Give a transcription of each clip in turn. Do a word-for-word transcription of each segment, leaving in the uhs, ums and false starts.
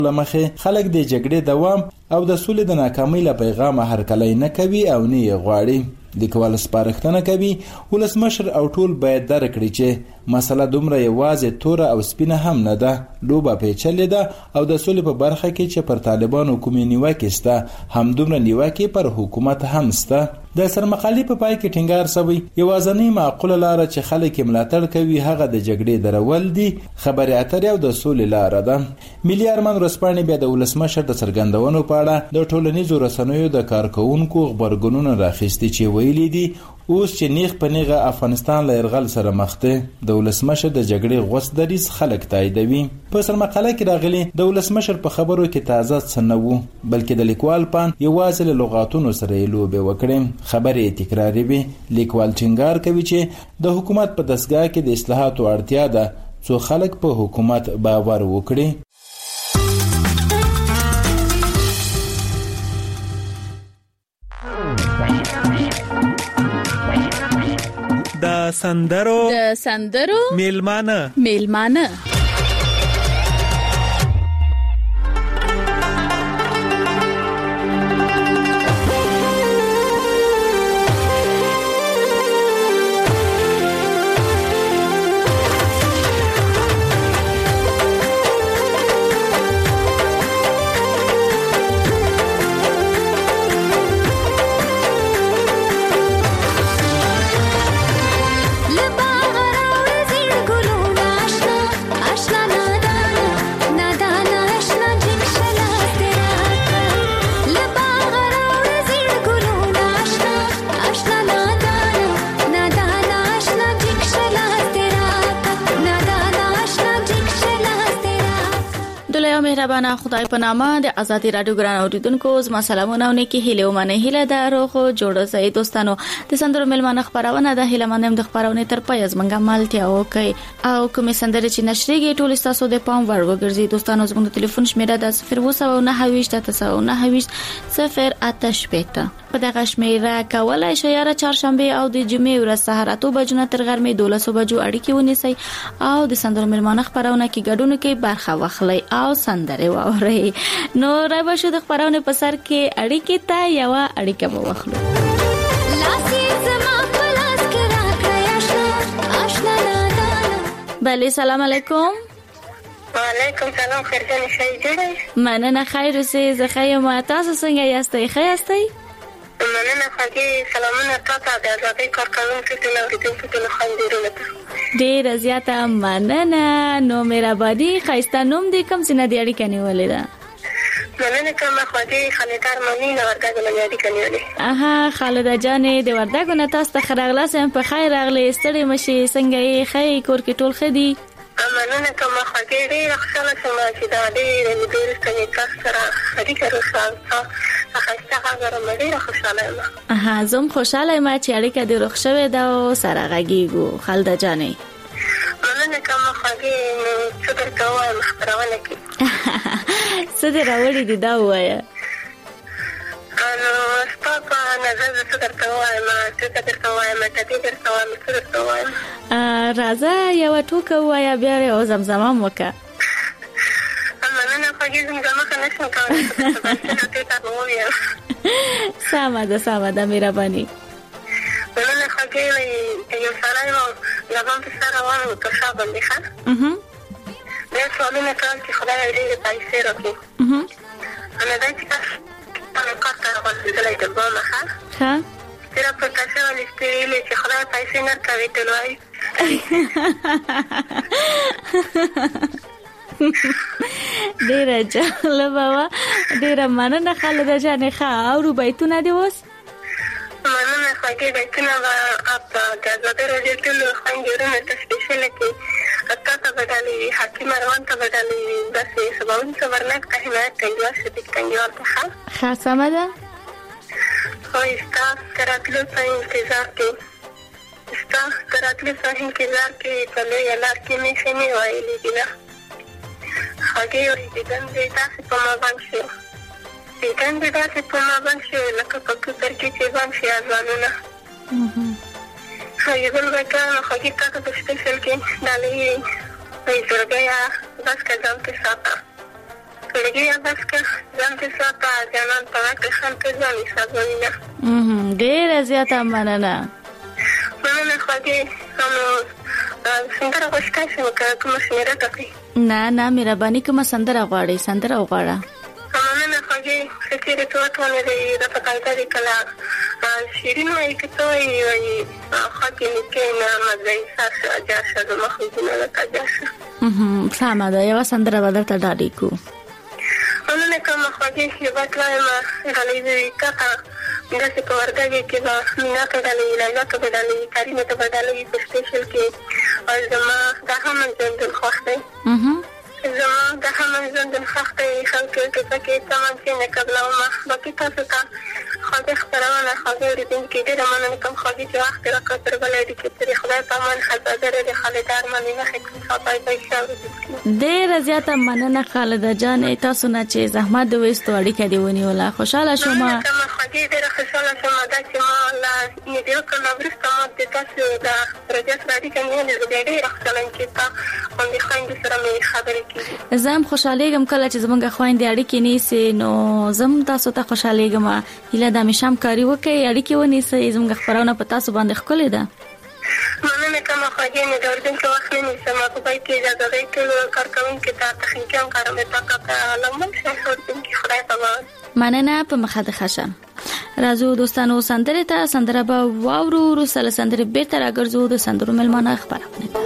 لمخې خلک د جګړې دوام او د سولې د ناکامۍ له پیغامه هرکلی نه کوي او نه یې غواړي. لیکوال سپارښتنه کوي ولسمشر او ټول باید درک کړي چې مسله دومره یوازې توره او سپینه هم نه ده، لوبه پیچلې ده او د سولې په برخه کې چې پر طالبانو کومې نیوکې شته همدومره نیوکې پر حکومت هم شته. د سرمقالې په پای کې ټینګار شوی یوازینۍ معقوله لاره چې خلک یې ملاتړ کوي هغه د جګړې درول دي، خبرې اترې او د سولې لاره ده. ملي ارمان ورځپاڼې بیا د ولسمشر د څرګندونو په اړه د ټولنیزو رسنیو د کارکونکو غبرګونونه راخیستي چې ویلي دي اوس چې نیغ په نیغه افغانستان له یرغل سره مخ دی. د ولسمشر د جګړې غوڅ دریځ خلک تاییدوي. په سرمقاله کې راغلي د ولسمشر په خبرو کې تازه څه نه وو، بلکې د لیکوال پان یوازې له لغاتونو سره یې لوبې وکړې، خبرې تکراري وي. لیکوال ټینګار کوي چې د حکومت په دستګاه کې د اصلاحاتو اړتیا ده څو خلک په حکومت باور وکړي. د سندرو د سندرو میلمانه میلمانه مهربانه خدای په نامه د آزادی رادیو ګران اوریدونکو زما سلامونه او نیکی هیله او منه هیله د روغو جوړ سي دوستانو. د سندرو ملمانه خبرونه د هیله منم د خبرونه تر پای از منګه مالتیا وکي او کوم سندره چې نشریږي ټول تاسو د پام ور وګرځي دوستانو. زموږ ټلیفون شمیره د صفر اووه نه هشت تاسو نه هشت صفر آتش پته په دغه شمیره کولای شئ را چهارشنبه او د جمعې ورځ سهار اته بجو تر غرمې دولس بجو اړیکې ونیسئ او د سندرو ملمانه خبرونه کې ګډون کې برخه واخلئ او سندره واورئ. نو راځئ شو د خبرونه په سر کې اړیکې ته یو اړیکه واخلو. بله سلام علیکم. وعلیکم سلام. خیرجان شای جوړی؟ مننه خیر اوسئ. زه ښه یم. تاسو څنګه یاستئ؟ ښه یاستئ؟ مننه خوږې سلامونه تاسو د آزادۍ کارکوونکو ټول اوریدونکو ټول خوندیرونه ته ډېره زیاته مننه. نو مهرباني ښایسته نوم دې کوم څه نه دی اړیکه نیولې ده؟ مننه کوم خوږې خالده ارماني نه وردګو نه اړیکه نیولې. اها خالده جانې د وردګو نه تاسو ته خراغلاس هم په خیر راغلې. ستړي مشي څنګه یې؟ ښه کور کې ټول ښه دي؟ مننه کوم خوږې ډېره خوشاله شوم چې دا ډېرې ډېرې ستنې تاسو سره اړیکه روښانه اخیسته غواړم. ډېره خوشاله یم. اها زم خوشاله یم چې اړیکه دې روښ شوې ده او سره غږیږو. خالده جانې مننه کوم خوږې څه درته وایم خبرونه کې څه دې راوړي دي دا ووایه. نو ستا په نظر څه درته وایم څه درته وایم ټپې درته وایم څه درته وایم؟ راځه یوه ټوکه ووایه بیا یو زمزمه م وکړه. مننه خوږې زمزمه ښه نشم کولی څه ته به وویم. سمه ده سمه ده مهرباني. مننه خوږې یو سړی و لغم په سر روان و په شا باندې ښه بیا سوالونه کول چې خدای ډېرې پیسې راکړي. نو دا چې کار ته راغورځېدلی د بامه ښه ښه ډېره په کاسه ولې ستړي چې خدای پیسې نه ورکوي ټول وایي. ډېره جالبه وه. ډېره مننه خالده جانې. ښه اورو بیتونه دې اوس؟ مننه خوږې بیتونه به د آزادۍ راډیو ټولو خوندیرونو ته سپېشله کې تا ته به ډالۍ وي، حکیم اروان ته به ډالۍ وي، داسې سباوون صبرناک ته حمایت ټنګیوال صدیق ټنګیوال ته ښه ښه سمه ده. خو ستا د راتلو په انتظار کې ستا د راتلو په انتظار کې په لویه لار کې مې خیمې ویلې دي نه خوږې وایي دیدن دې داسې په ما بند شو دیدن دې داسې په ما بند شو لکه په کوتر کې چې بند شي اذانونه. ښایي بل بیتونه نو خوږې تا ته په سپېشل کې ډالۍ وي. وایي زړګیه بس که ځان کې ساته لګي بس که ځان ته ساته جانان په کې خلک ځان حسابوي. مهم ډېر زیاته مننه. مننه خوږی. نو سندره غوښتای شم که کومه شمیره کوي؟ نه نه مهرباني کومه سندره غواړي؟ سندره وغواړه. مننه خوږی. فکر ته وټونه دی د پکایته دی کله شیرین وایي که ته وایي وایي خاکې نیکې نه مزه یې ساشه اجاشه د مخلوقونه لکه اجاشه. سمه ده یوه سندره به درته ډالۍ کړو. مننه کومه خوږی. یو بات وایم ډالۍ به کاکا داسې په وردګې کې به مینا ته ډالۍ لیلا ته به ډالۍ کرینې ته به ډالۍ په سپیشل کې او زما دا هم ژوندون خوښ دی. زما دا هم ژوندون خوښ دی. خلکو کې پکې تمام کې نه قبلومه باقي تاسو ته خوږې خپرونه خوږې اورېدونکي ډېره مننه کوم خوږې چې وخت یې راکړ تر بله اړیکې پورې خدای په امان خزادره د خالده ارماني مخې کړي خدای به ښه اورېدونکي. ډېره زیاته مننه خالده جانې تاسو نه چې زحمت د ویستو اړیکه دې ونیوله. خوشحاله شوم. مننه کومه خوږې. ډېره خوشحاله شوم دا چې ما له ویډیو کال نه وروسته ما د تاسو د رادیو سره اړیکه نیولې زه بیا ډېره خوشحاله یم چې تا غوندې خویندې سره مې خبرې کېږي. زه هم خوشحالېږم کله چې زموږ خویندې اړیکې نیسي نو زه هم تاسو ته خوشحالېږم. هیله ده همیشه همکاري وکړئ اړیکې ونیسئ. زموږ خپرونه په تاسو باندې ښکلې ده. مننه کومه خوږې. مې د اورېدونکو وخت نه نیسم. په پای کې اجازه دی ټولو کارکوونکو ته تخنیکي همکارم د طاقت لمن شه اورېدونکي خدای په امان. مننه په مخه د خشه. راځو دوستانو سندره ته سندره به واورو. وروسته له سندرې بیرته راګرځو د سندرو مېلمانه خپرونه ته.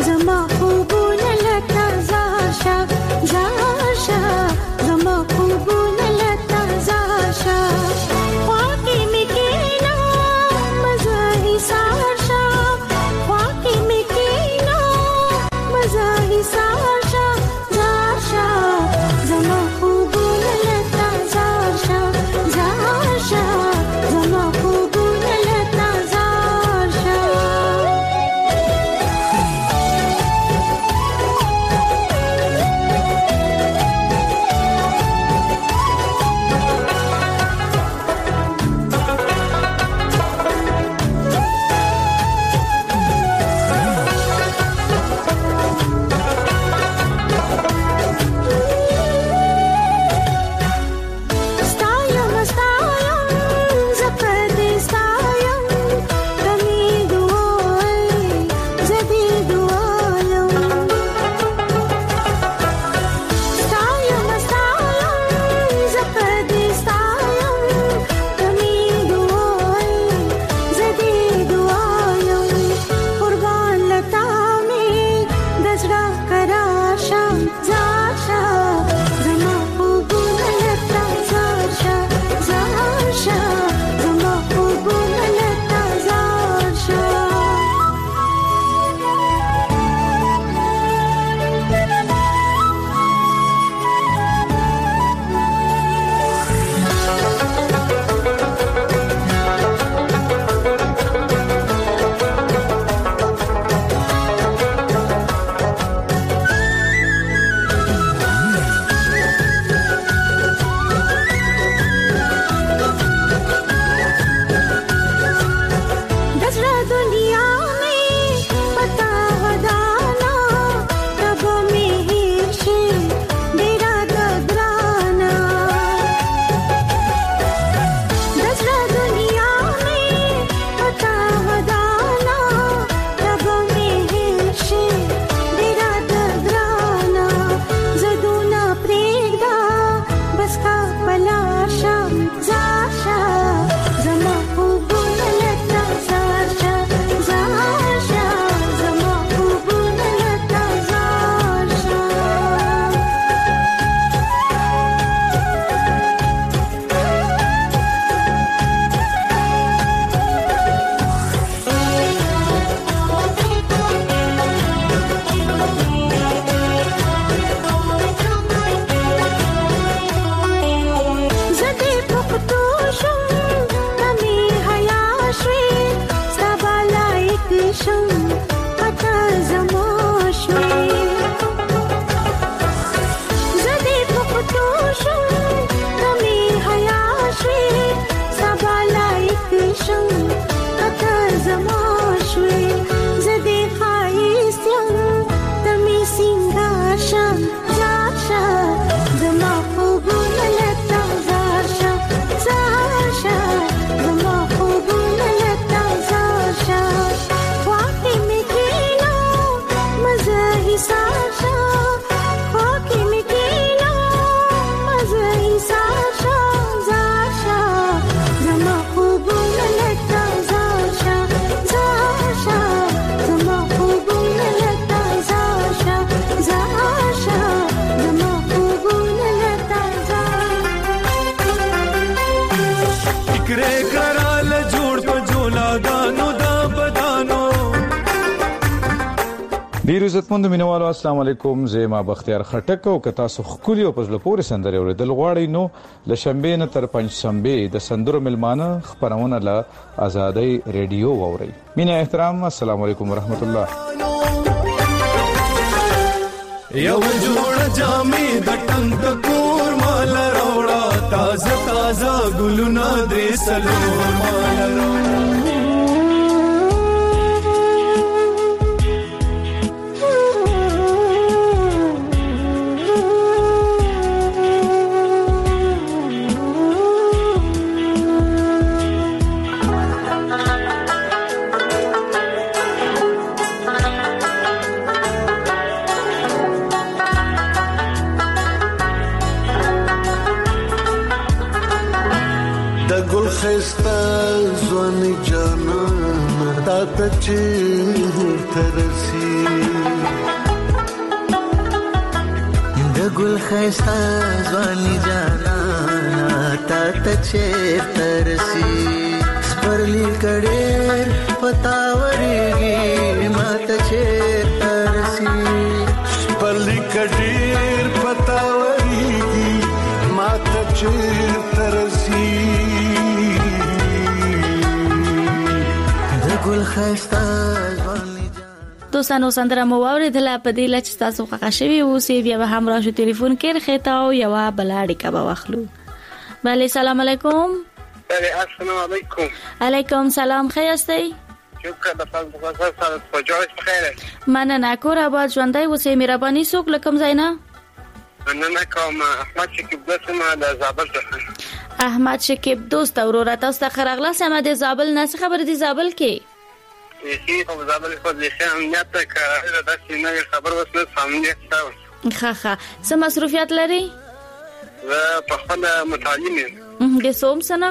زما خوبونه شم پتا زما شوي زدي پختو شم کمی حیا شوي سبا لایق شم پتا زما شوي زدي خایس یم تمی سینگار شم زاشا زما خوبونه لتا زاشا زاشا زما خوبونه لتا زاشا خواهی میکیلو مزهی ساشا خواهی میکیلو مزهی ساشا زاشا زما خوبونه لتا زاشا زاشا زما خوبونه لتا زاشا زاشا زما خوبونه لتا فکرې کرال جوړ په جولا دانو دا بدانو. ډیر عزتمند مینوالو السلام علیکم. زما بختیار خټک او کتا سو خولي او پزله پورې سندره اوریدل غواړي نو لشنبه نه تر پنځ شنبه د سندرو ملمانه خبرونه له آزادۍ ریډیو ووري. مینه احترام السلام علیکم ورحمت الله. یو جوړ جامې د ټنګ کور مال راوړه تازه تازه ګلونه درې سلور مال راوړه. خستا زوانی جانان تا تا چیر ترسی د ګل خستا زوانی جانان تا تا چیر ترسی سپرلی کډیر پتاورېږي ما ته چیر ترسی سپرلی کډیر پتاورېږي ما ته چیر ترسی دوستانو سندره مو واوریدله په دې لچ تاسو خوښ شوي اوسې بیا به هم راشو ټلیفون کې رخته او یو بلاړی کبا واخلو. بله سلام علیکم. بله السلام علیکم. علیکم سلام خیاستی. شکر د فضل بغاز سره په جوړ بخیر. مننه کور آباد ژوندۍ اوسې مهرباني څوک لکم زینا. مننه کوم احمد شکیب دوست ما د زابل څخه. احمد شکیب دوست اورور تاسو ته خرغله سم د زابل نه خبر دي زابل کې. هیڅ په زابل کې د ښه امنیت کار د سینې خبر وسله امنیت تاسو. ښه ښه څه مصروفیت لري؟ زه په خپل متعلم یم. د څوم صنف؟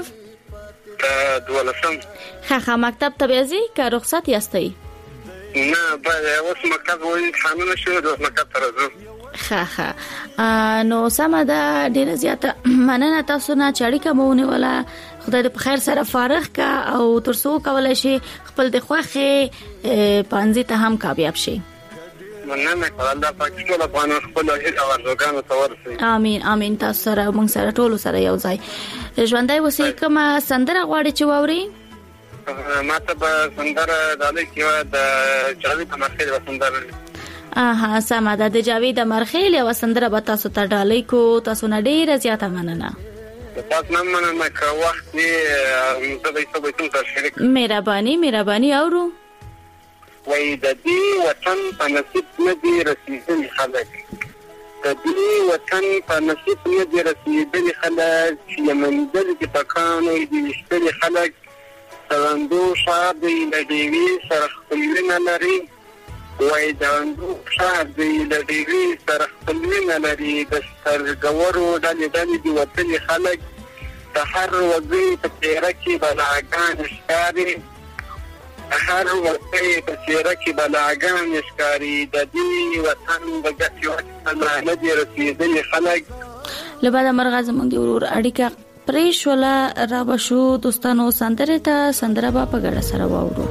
دولسم. ښه ښه مکتب ته ځئ که رخصت یاستئ؟ نه به اوس مکتب وایي امتحانونه شوي د مکتب ته راځم. ښه ښه نو سمه ده ډېره زیاته مننه تاسو نه چې اړیکه مو ونیوله. خدای دې په خیر سره فارغ کا او تر څو کولی شي خپل د خوښې پانځي ته هم کامیاب شي. مننه کوم الله پاک ټول افغانان خپل هیله او ارزوګانو ته ورسوي. امين امين تاسو سره موږ سره ټول سره یو ځای ژوندۍ اوسئ. کومه سندره غواړئ چې واورئ؟ ما ته به سندره ډالۍ کې د جاوید امرخیل سندره. اها سمه ده د جاوید امرخیل یو سندره به تاسو ته ډالۍ کو. تاسو نه ډیره زیاته مننه. تاسو نه مننه که وخت یې زه به یې څه به شریک. مهرباني مهرباني اورو. وای د دې وطن په نصیب نه دي رسېدلي خلک د دې وطن په نصیب نه دي رسېدلي خلک چې یې منزل کې په کانو دي ویشتلي خلک سرندو ښار دی له ډېوې سره خپلوینه لري. وای د اندو ښار دی له ډېوې سره خپلوینه لري. د سترګورو ډلې ډلې دي وتلي خلک د هر وګړي په څېره کې بلاګانې ښکاري هر وګړي په څېره کې بلاګانې ښکاري. د دې وطن د ګټې وخت نه دي رسېدلي خلک. له بعده مرغه زموږ د ورور اړیکه پرې شوله را به شو دوستانو سندرې ته سندره به په ګډه سره واورو.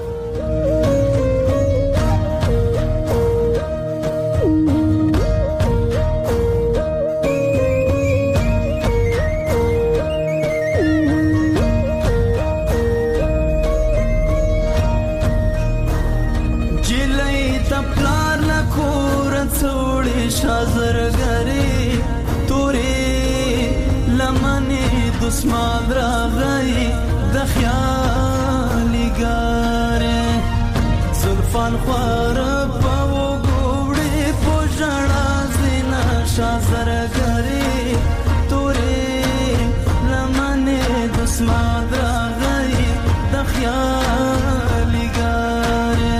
شازرګری توري لمنې دسمان راغی د خیالي ګارې زلفان خوار په وګوړې په ژړا زینا شازرګری توري لمنې دسمان راغی د خیالي ګارې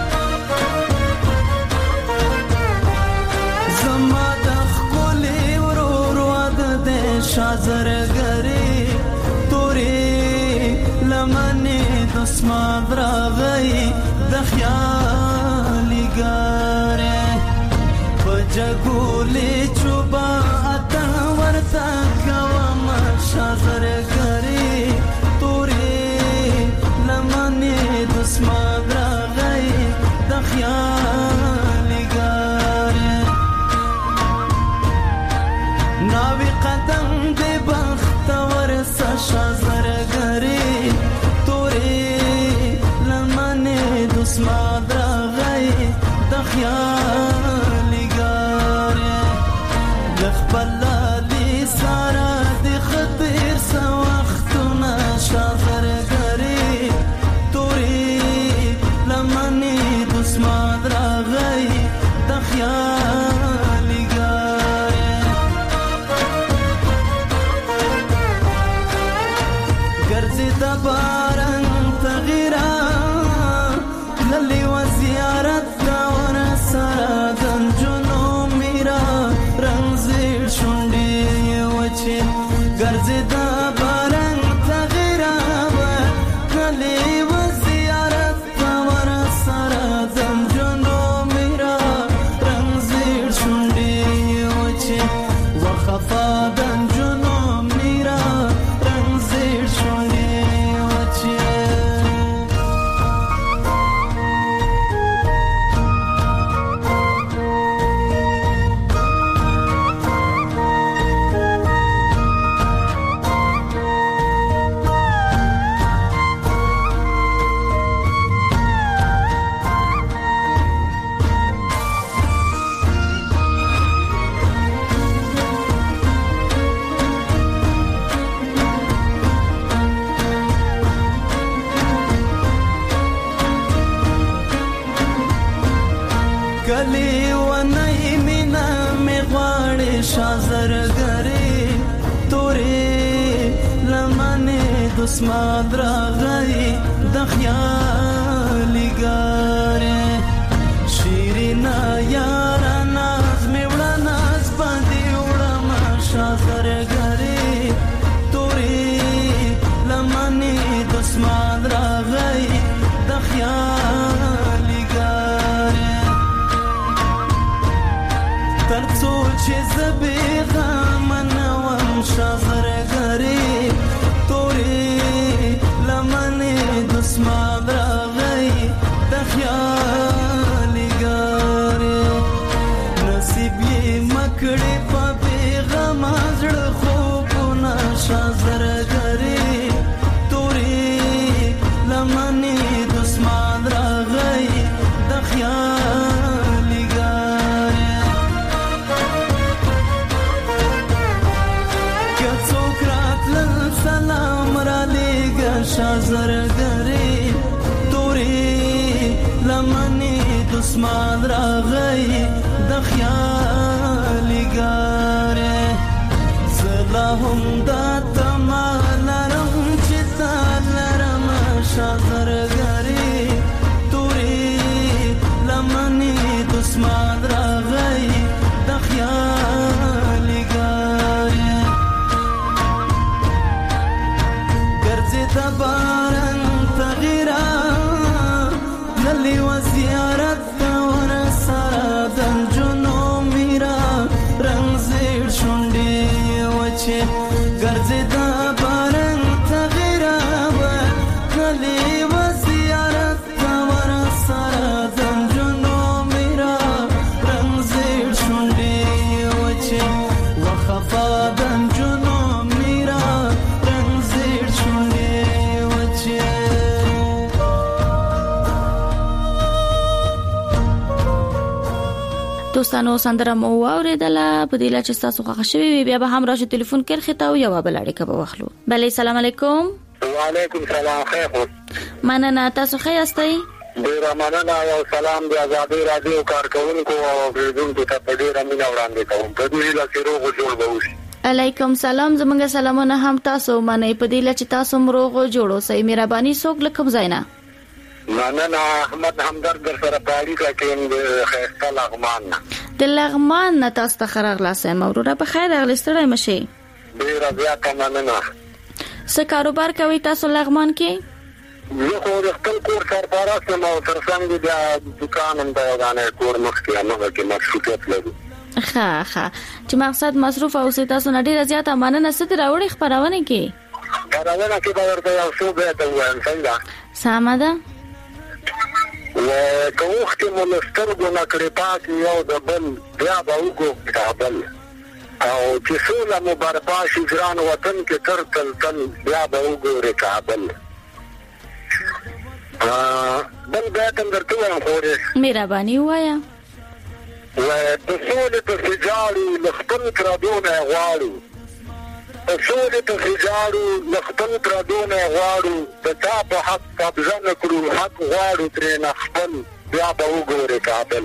زما د خپلې ورور واده دې شازرګری توري لمنې دسمان راغی د خیالي ګارې په جګولې چوبا اته ورته کوم شازرګری توري لمنې دسمان راغی د خیالي ګارې ناوی قدم دې بختور شازرګری توري لمنې دسمان راغی د خیالي ګارې د خپل لالي سارا د خطر سو وختونه شازرګری توري لمنې دسمان راغی د خیالي ګارې ګرځي د باران تغیرا للی و زیارت دا ور سره د جنو میرا رنگ زیر شونډې وچې ګرځي د باران تغیرا للی و زیارت دا ور سره د جنو میرا رنگ زیر شونډې وچې وخفا د جنو میرا رنگ زیر شونډې وچې کلی و نئی مینا می غواړي شازرګری توري لمنې دسمان راغی د خیالي ګارې شیرینا یارا ناز می وړه ناز باندې وړه شازرګری توري لمنې دسمان راغی د خیالي ګارې ترڅو چې زبې غم نوم شازرګری توري لمنې دسمان راغی د خیالي ګارې نصیب یې مکړې په بیغم زړه خوبونه شازرګری توري لمنې دسمان راغی د خیالي ګارې سلام را لېږه شازرګری توري لمنې دسمان راغی د خیالي ګارې زه لا هم دا تمه لرم چې تا لرم شازرګری توري لمنې دسمان راغی د خیالي ګارې د باران تغیرا للی و زیارت دا ور سره د جنو میرا رنگ زیر شونډې وچې ګرځي د باران تغیرا للی و زیارت دا ور سره د جنو میرا رنگ زیر شونډې وچې وخفا د جنو میرا رنگ زیر شونډې وچې دوستانو سندره مو اوریدله په دې لا چې تاسو خوښ شوي بیا به هم راشه ټلیفون کرخه ته یو بل اړیکه به واخلو. بله سلام علیکم. وعلیکم سلام خیر. مننه تاسو ښه یاستئ؟ ډیره مننه او سلام د آزادۍ رادیو کارکونکو او اوریدونکو ته په ډیره مینه وړاندې کوم. په دې لا چې روغ جوړ به وشي. علیکم سلام. زمونږ سلامونه هم تاسو منئ. په دې لا چې تاسو مروغ جوړو سي مهرباني څوک لکم زینا. مننه احمد همدرد در سره پاړی کوم د خیسته لغمان. د لغمان نه تاسو ته خراغلاسه مورونه په خیر اغلستړی مشي. ډیره زیاته مننه. څه کاروبار کوي تاسو لغمان کې؟ زه خو د خپل کور سرپرست یم او ترڅنګ د دکان هم د یوګانې کور مخکې هغه کې مصروفیت لرو. ښه ښه چې مقصد مصروف اوسئ. تاسو نه ډیره زیاته مننه. څه دې راوړي خپرونه کې؟ خپرونه کې به ورته یو څه به ته وایم. څنګه سمه ده. و که وخت مو لسترګو نه کړې پاک یو د بل بیا به وګو کابل او چې سوله مو برپا شي ګران وطن کې تر تل تل بیا به وګورې کابل. بل بیت هم درته وایم خورې مهرباني ووایه. و په سولې پسې جاړو له خپل پردو نه یې غواړو. په سولې پسې جاړو له خپل پردو نه یې غواړو. د چا په حق قبضه نه کړو حق غواړو ترېنه خپل بیا به وګورې کابل.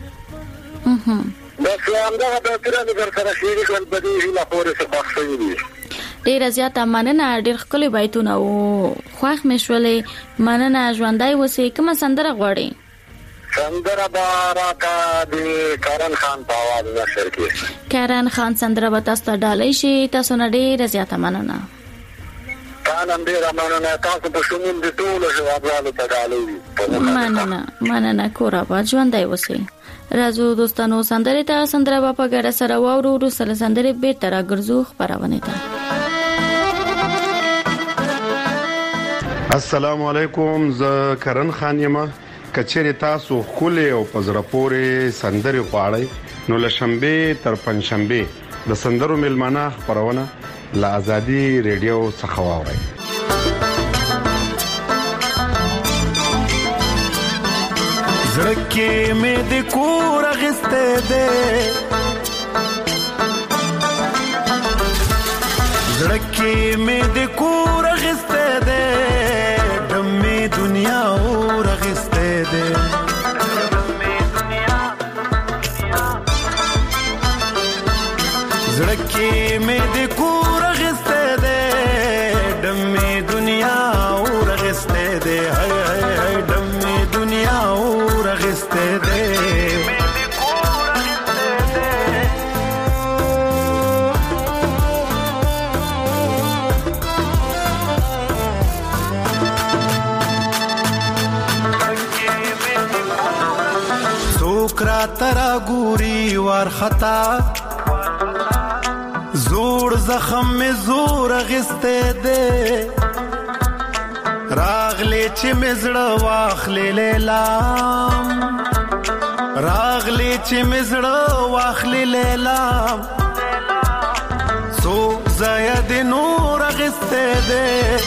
بس همدغه بهتره مې در سره شریک کړل. په دې هیله خورې څه خوښ شوي دي. ډیره زیاته مننه. ډیر ښکلي بیتونه و خوښ مې شولې. مننه. ژوندی اوسئ. کومه سندره غواړئ؟ سندره به راته د کرن خان په اواز نشر کړي. کرن خان سندره به تاسو ته ډالۍ شي. تاسو نه ډیره زیاته مننه. تا نن ډیره مننه. تاسو په شمول د ټولو ژباړو ته ډالۍ. مننه مننه. کور آباد. ژوندی اوسئ. راځو دوستانو سندره ته سندره به په ګډه سره واورو. وروسته له سندرې بیرته راګرځو خپرونې ته. السلام علیکم. زه کرن خان یم. کچېره تاسو خولې او پزره پورې سندري غواړئ نو لشنبه تر پنځشنبه د سندرو ملمانه خبرونه له آزادي ریډیو څخه واورئ. زړکه مې د کور غسته ده زړکه مې د کور غسته ده دمه دنیا اور غسته ده زړکه مې د کور غسته ده دمه دنیا اور غسته ده هاي هاي هاي دمه دنیا اور غسته ده سوکرا ترا ګوري ور خطا زور زخم می زور غسته ده راغلی چې مزړه واخلې لیلام راغلی چې مزړه واخلې لیلام سو زید نور غسته ده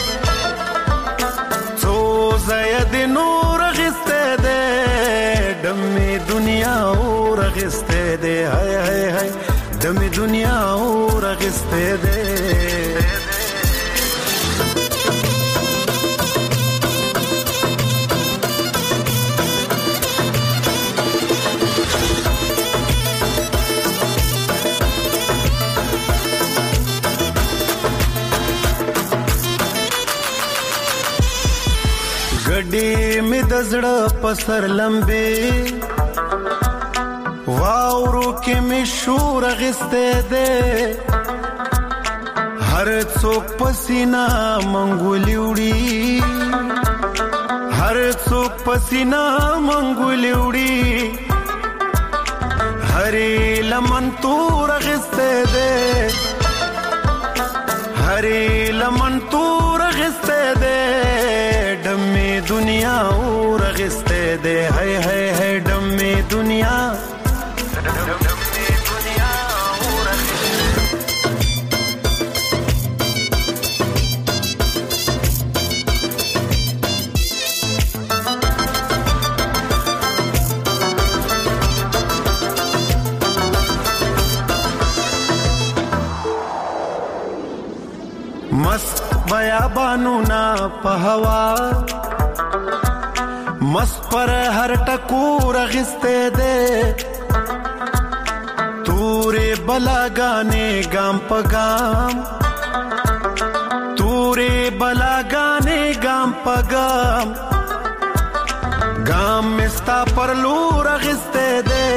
سو زید نور غسته ده دمه دنیا اور غسته ده هاي هاي هاي دمه دنیا اور غسته ده ګډې مې د زړه پسر لمبې واورو کې مې شور غسته ده هر څوک پسینا منګولې وړي هر څوک پسینا منګولې وړي هرې لمن تور غسته ده هرې لمن تور غسته ده دمه دنیا اور غسته ده هاي هاي هاي دمه دنیا بیابانونا په هوا مست پر هر ټکور غسته دے تورې بلاګانې ګام په ګام تورې بلاګانې ګام په ګام ګام مستا پر لور غسته دے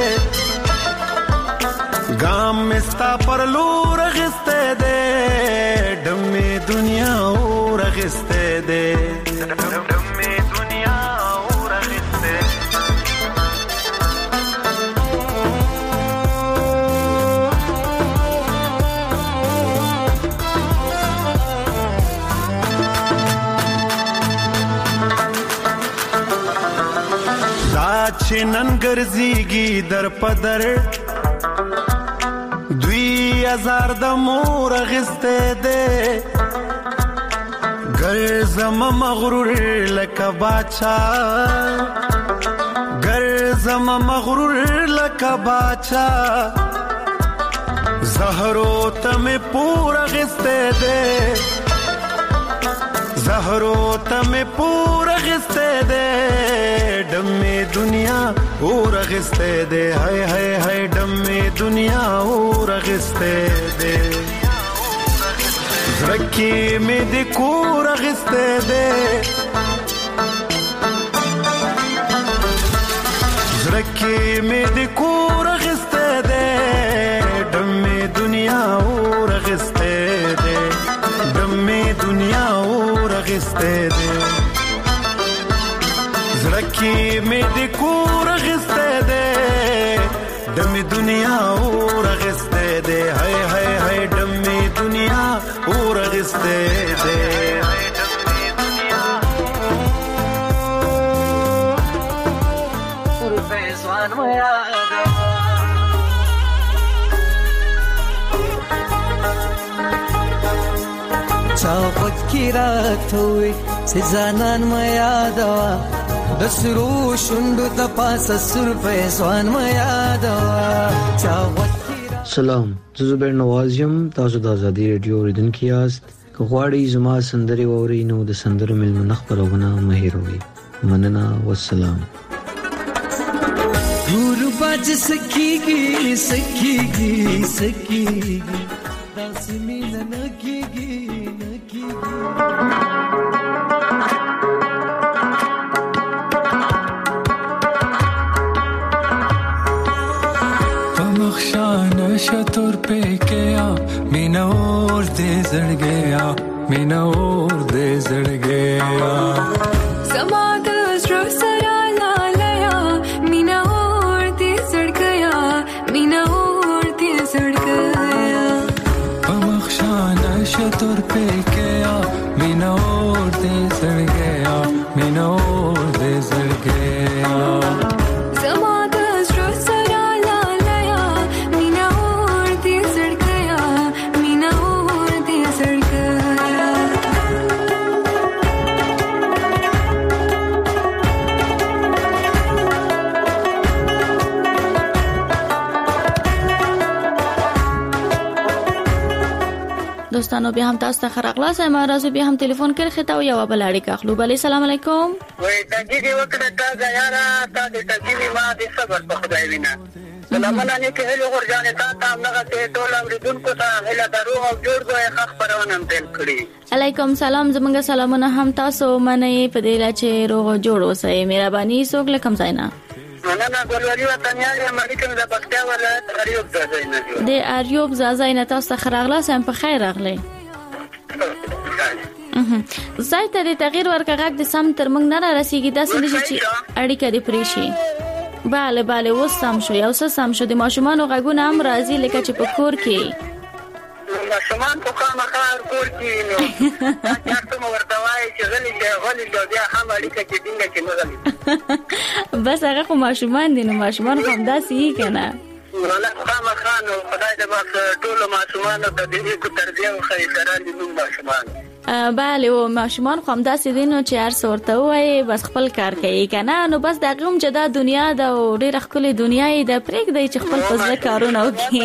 ګام مستا پر لور غسته دے ډمې دنیا اور غسته دے ډمې دنیا اور غسته دا چې نن ګرځيږي در پدر دوی هزار د مور غسته دے گر زم مغرور لکه باچا گر زم مغرور لکه باچا زهرو تم پورا غسته دے زهرو تم پورا غسته دے ډمې دنیا اور غسته دے هاي هاي هاي ډمې دنیا اور غسته دے زرکی می د کور غسته دے زرکی می د کور غسته دے ډمې دنیا اور غسته دے ډمې دنیا اور غسته دے زرکی می د کور غسته دے ډمې دنیا اور غسته دے هاي هاي هاي ډمې دنیا اور غسته دے اور فیضان میا چاوت کی رات ہوئی سزانان میا دوا دسرو شندو تپاس سر فیضان میا دوا چاوت سلام زه زبیر نواز یم تاسو د ازادي رادیو اوریدونکو یاست که غواړئ زما سندرې واورئ نو د سندرو مېلمنه خپرونه مه هېروئ مننه والسلام غربت سکیږي سکیږي سکیږي داسې مینه نه کېږي نه کېږي شتور पे गया मीना और दे जड़ गया मीना और दे जड़ गया समाद स्ट्रो सरा ला लया मीना और दे जड़ गया मीना और दे जड़ गया बमखशाना शतोर पे गया मीना और दे जड़ गया मीना और दे जड़ गया دوستانو بیا هم تاسو ته خراغلاس ما راځو بیا هم ټلیفون کړی خته او یو بل اړیکه اخلو بل السلام علیکم وای تجدید وکړه تا غیارا تا د تجدید ما د صبر په خدای وینا سلامونه نه کې له ورجانې تا ته امنه ته ټول اوریدونکو ته هله درو او جوړ دوه خخ پرونم تل کړی علیکم سلام زمونږ سلامونه هم تاسو منې په دې لا چې روغ جوړ اوسئ مهرباني سوګ لکم ځاینا مننه ګلوري وطنیال امریکا د پکتیا ولایت اریوب ځای نه د اریوب ځای نه تاسو خراغلاس هم په خیر راغلی زای ته د تغییر ورکه غږ د سم تر موږ نه را رسیږي داسې نشي چې اړیکه دې پرې شي bale bale اوس سم شو یو څه سم شو د ماشومانو غږونه هم راځي لکه چې په کور کې ماشومان په خامخار کور کې نو تاسو مو ورته وایي چې غلي چې غلي بیا هم اړیکه کې څنګه کې نه غلي بس هغه خو ماشومان دي نو ماشومان هم داسې یې کنه ولا خامخار نو خدای دې بس ټول ماشومان ته دې کو تربیه او خیر سره دې ماشومان بله او ماشومان خو هم داسې دي نو چې هر څه ورته ووایي بس خپل کار کوي که نه نو بس د هغې هم جدا دنیا ده او ډېره ښکلې دنیا یې ده پرېږدئ چې خپل په زړه کارونه وکړي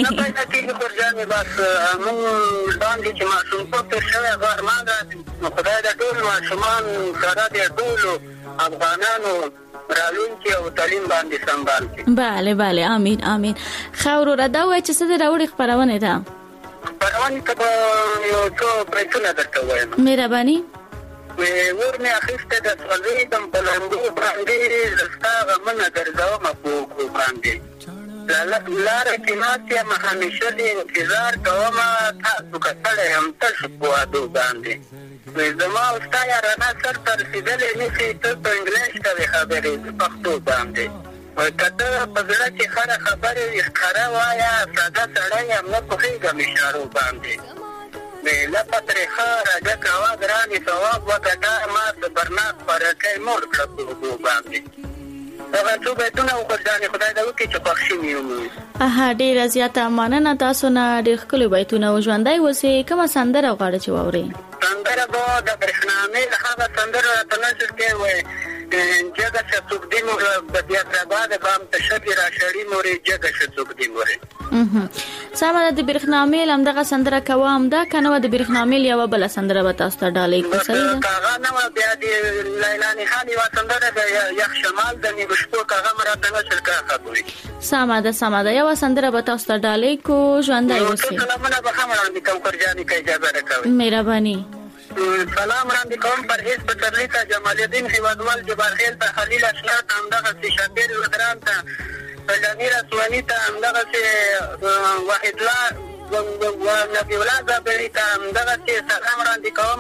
بس موږ باندې چې ماشومتوب تېر شوی غرمه ده نو خدای د ټول ماشومان سره د ټولو افغانانو رالونکي او تعلیم باندې سنبال کړي. بله بله آمین آمین. ښه وروره دا ووایه چې څه دې راوړي خپرونې ته؟ خپرونې ته به یو څو بیتونه درته ووایم. مهرباني. ور مې اخیستی د سوځېدم په لمبو باندې زه ستا غمونه ګرځومه په اوږو باندې لاره کې ناست یم همیشه دې انتظار کومه تاسو که سړی هم تش په وادو باندې زما او ستا یارانه سر ته رسېدلی نشي ته په انګلیش کوې خبرې زه پښتو باندې که ته په زړه کې خره خبرې وي ښکاره وایه ساده سړی یم نه پوهېږم اشارو باندې لپه ترېښه راجه کوه ګرانې ثواب وګټه ما صبرناک پرکی موړ کړه په اوبو باندې دغه څو بیتونه وګرځانې خدای دې وکړي چې خوښ شوي ومومي. اها ډېره زیاته مننه تاسو نه ډېر ښکلي بیتونه و ژوندی اوسئ. کومه سندره غواړئ چې واورئ؟ سندره به د برېښنامې له هغه سندره راته نشر کې وایي جګه شه څوک دي مورې د بیاتراباد بام ته شبې راشړي مورې جګه شه څوک دي مورې. سمه ده د برېښنامې همدغه سندره کوه همدا که نه وه د برېښنامې یوه بله سندره به تاسو ته ډالۍ کړو صحیح ده؟ که هغه نه وه بیا د لیلانې خان یوه سندره د یخ شمال د نیمو شپو که هغه م راته نشر کړه خبرې. سمه ده سمه ده یوه سندره به تاسو ته ډالۍ کړو ژوندی اوسئ. سلامونه به هم وړاندې کوم قرجانې که اجازه راکوئ. مهرباني. سلام وړاندې کوم پرهیز پسرلي ته جمال الدین هیوادوال جبارخیل ته خلیل اشنا ته همدغسې شبیر ودران ته فلامیر اسواني ته همدغسې وحیدالله نبي الله زابري ته همدغسې سلام وړاندې کوم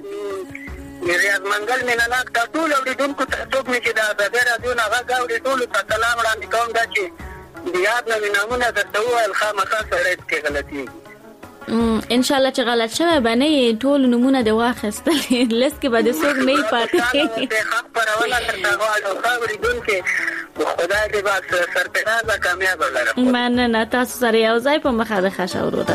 ریاض منګل مینهناک ته ټولو اورېدونکو ته څوک مې چې د ازادۍ راډیو نه غږ اوري ټولو ته سلام وړاندې کوم دا چې د یاد نه مې نامونه درته وویل خامخا سړی پکې غلطېږي. ان شاء الله چې غلط شوی به نه یې ټول نمونه دې واخیستل لست کې به دې څوک نه یې پاتې خبرونه درته غواړم ښه اورېدونکي خدای دې بس سرفرازه کامیابه لره. مننه تاسو سره یو ځای په مخه د ښه شه وروره.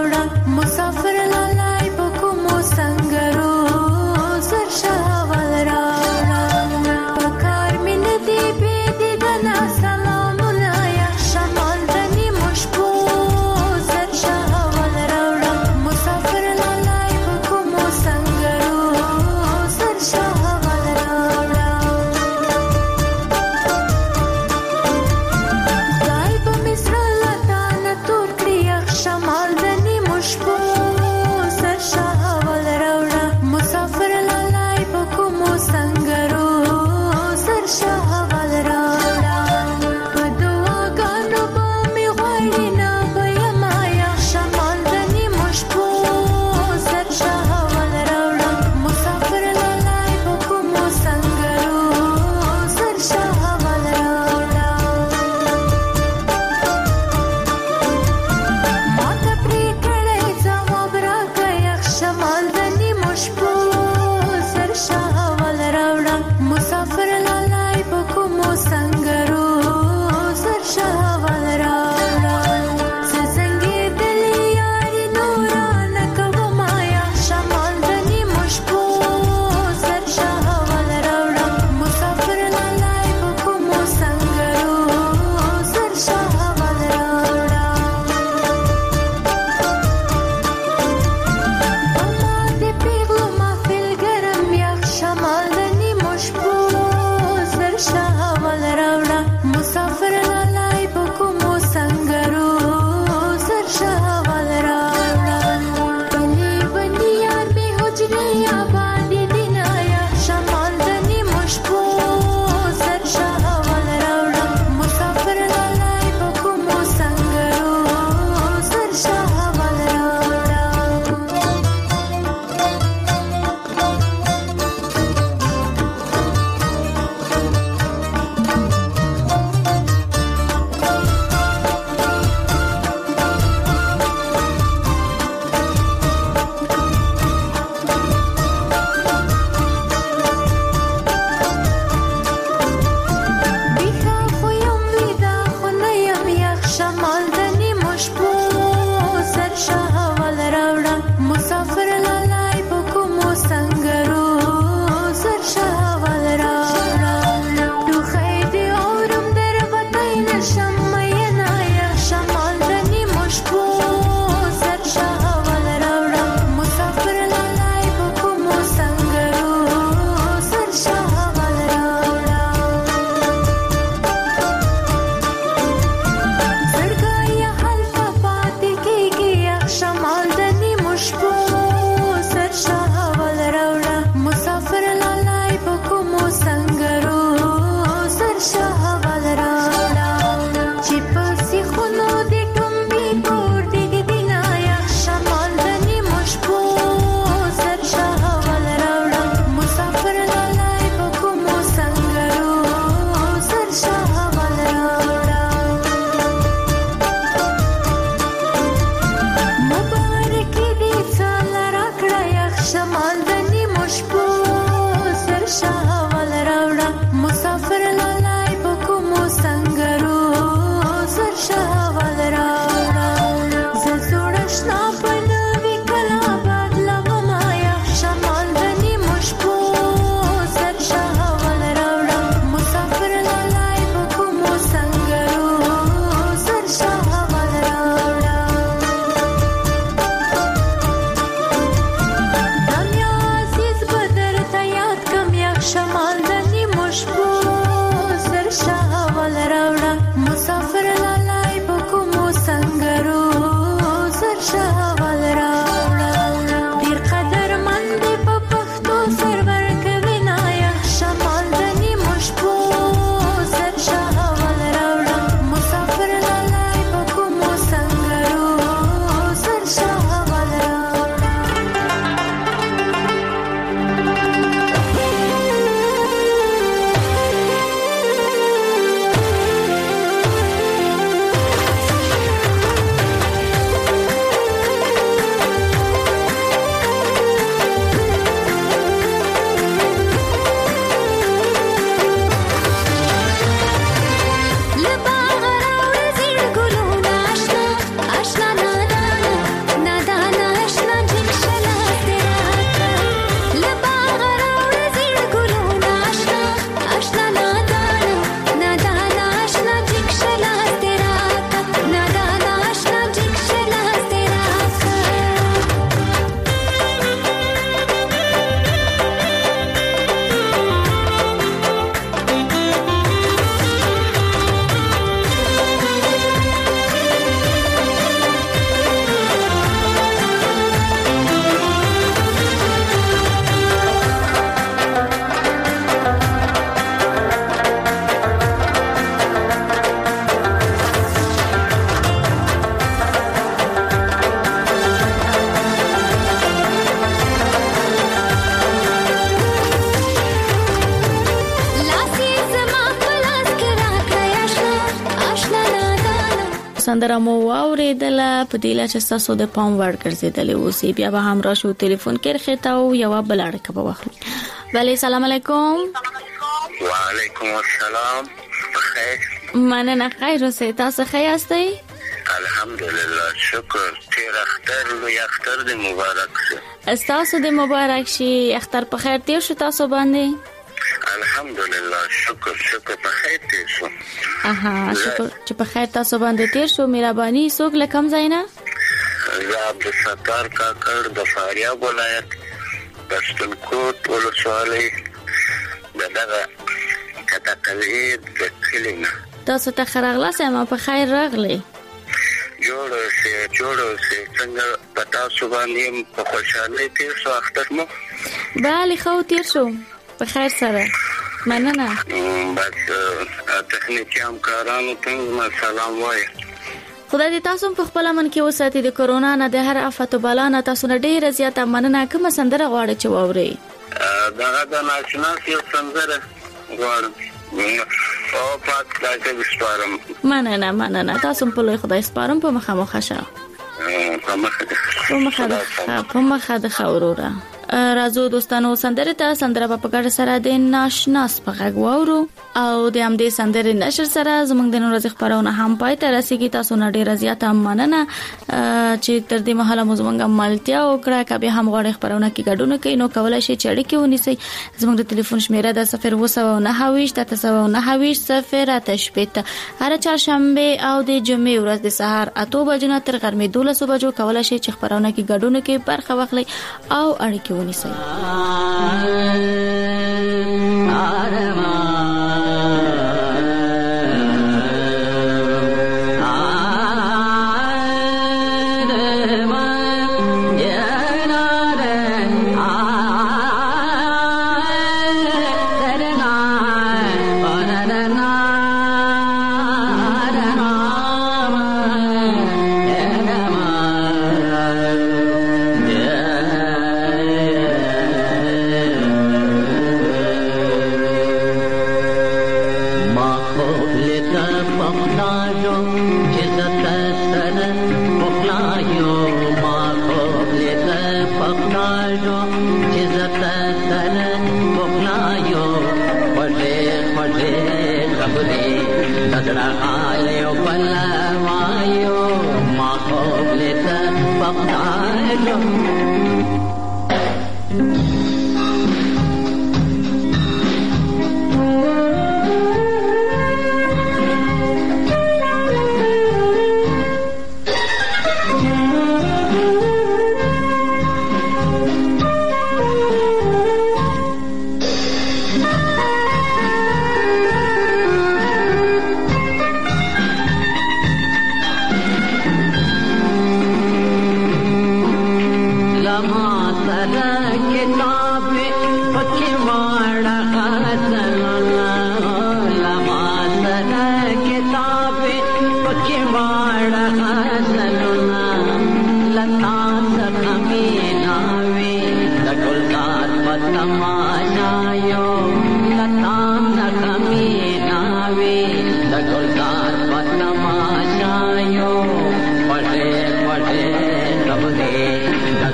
مسافر لاله په کومو سنگرو سر شاول را سندره مو واوریدله په دې لاره چې تاسو د پام وړ ګرځیدلې اوسې بیا به هم راشو ټلیفون کې رخته او یو بل اړیکه به واخلو. بله السلام علیکم. وعلیکم السلام. بخیر. مننه خیر اوسئ. تاسو ښه یاستئ؟ الحمدلله شکر. تیر اختر لوی اختر دې مبارک شه. تاسو دې مبارک شي. اختر په خیر تیر شو تاسو باندې؟ الحمدلله شکر شکر په خیر تیر شو. اها شکر چې په خیر تاسو باندې تیر شو. مهرباني څوک لکم زینا؟ زه عبدالستار کاکړ د فاریاب ولایت پښتونخوا ولسوالۍ د دغه کټکلې د کلینه. تاسو ته خراغلاس ما په خیر راغلی. جوړ اوسئ جوړ اوسئ. څنګه په تاسو باندې په خوشحالۍ تیر شو اختر مو؟ بله خو تیر شو په خیر سره. مننه. بس تخنیکی همکارانو ته سلام وایم. خدای دې تاسو په خپل من کې وساتي د کورونا نه د هر آفت او بلا نه. تاسو نه ډیره زیاته مننه. کوم سندره غواړئ چې واورئ؟ دغه د ناشنا یو سندره غواړم او پات دایته سپارم. مننه مننه. تاسو په لوی خدای سپارم. په مخه مخه شه. په مخه په مخه په مخه د خورورا. راځو دوستانو سندره ته سندره په پګړ سره د ناشناس په غږ واورو او د هم د سندره نشر سره زمونږ د نورځ خبرونه هم پای ته رسیدي. تاسو نه ډیره زیاته مننه چې تر دې مهاله مزمنګ مالتیا او کړه کبه هم غوړې خبرونه کې ګډون کوي. نو کولای شي چې اړیکه ونیسي. زمونږ د ټلیفون شمیره د صفر اووه سوه نهه ویشت اته سوه نهه ویشت صفر اته شپږ. هر چهارشنبه او د جمعې ورځ د سهار اته بجو نه تر غرمې دولس بجو کولای شي چې خبرونه کې ګډون کې برخه واخلي او اړیکه ونیسي.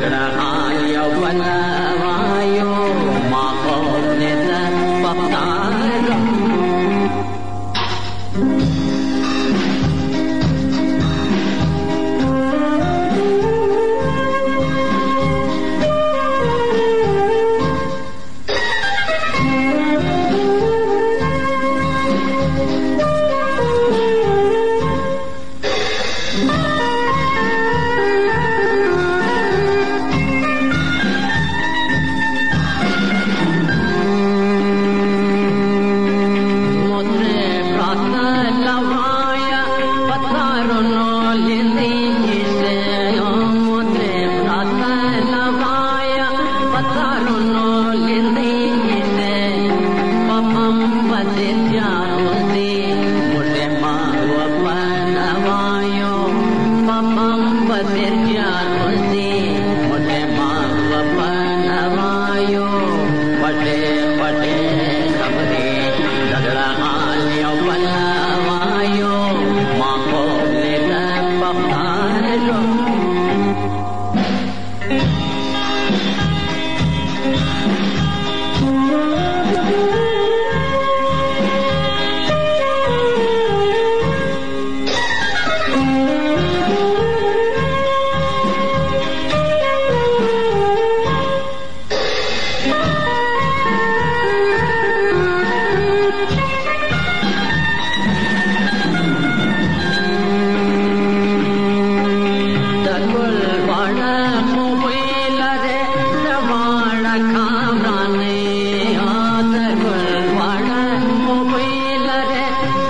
झगड़ा आयो बनवायो माहौल ने पपतारो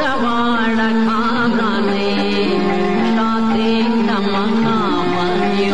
Mama,